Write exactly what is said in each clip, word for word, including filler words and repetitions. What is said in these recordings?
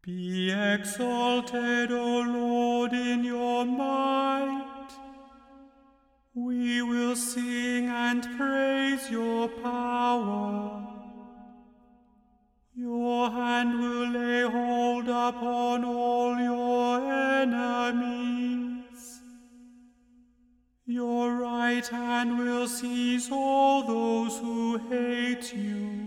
Be exalted, O Lord, in your might. We will sing and praise your power. Your hand will lay hold upon all your enemies. Your right hand will seize all those who hate you.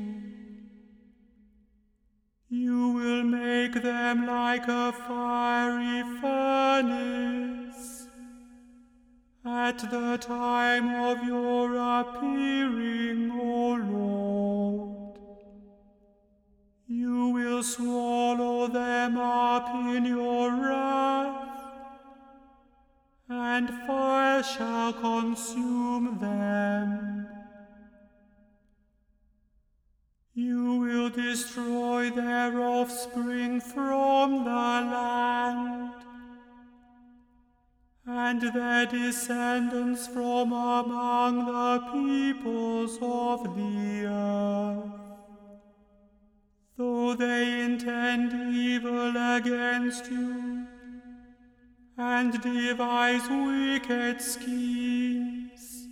You will make them like a fiery furnace at the time of your appearing, O Lord. You will swallow them up in your wrath, and fire shall consume them. You will destroy their offspring from the land, and their descendants from among the peoples of the earth. Though they intend evil against you, and devise wicked schemes,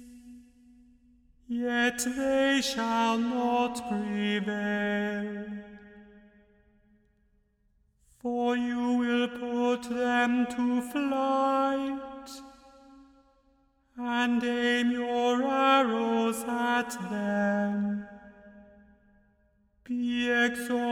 yet they shall not prevail. For you will put them to flight, and aim your arrows at them. Be exalted,